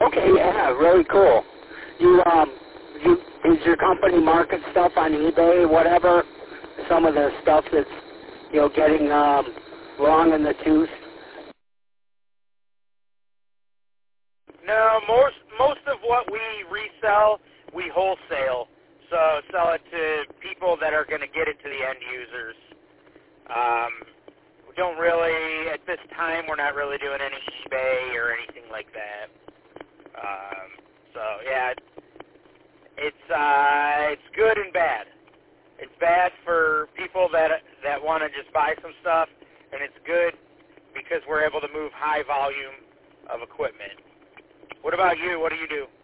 Okay, yeah, really cool. Does your company market stuff on eBay, whatever? Some of the stuff that's, getting long in the tooth? No, most of what we resell, we wholesale. So sell it to people that are going to get it to the end users. We don't really, at this time, we're not really doing any eBay or anything like that. So yeah, it's good and bad. It's bad for people that want to just buy some stuff, and it's good because we're able to move high volume of equipment. What about you? What do you do?